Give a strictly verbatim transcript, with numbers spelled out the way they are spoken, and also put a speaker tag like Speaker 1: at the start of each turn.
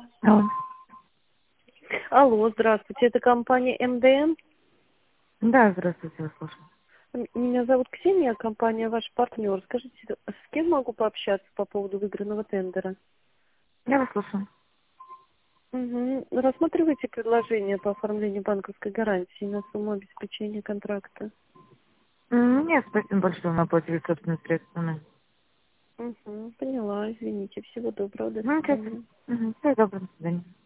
Speaker 1: Алло.
Speaker 2: Алло, здравствуйте, это компания эм дэ эм?
Speaker 1: Да, здравствуйте, вас слушаю.
Speaker 2: М- Меня зовут Ксения, компания ваш партнер. Скажите, с кем могу пообщаться по поводу выигранного тендера?
Speaker 1: Я вас слушаю.
Speaker 2: Угу. Рассматриваете предложение по оформлению банковской гарантии на сумму обеспечения контракта?
Speaker 1: М, Нет, спасибо большое, мы оплатили собственными средствами.
Speaker 2: Угу. Поняла, извините. Всего доброго, до
Speaker 1: Ну, сейчас.
Speaker 2: свидания.
Speaker 1: Всего доброго, до свидания.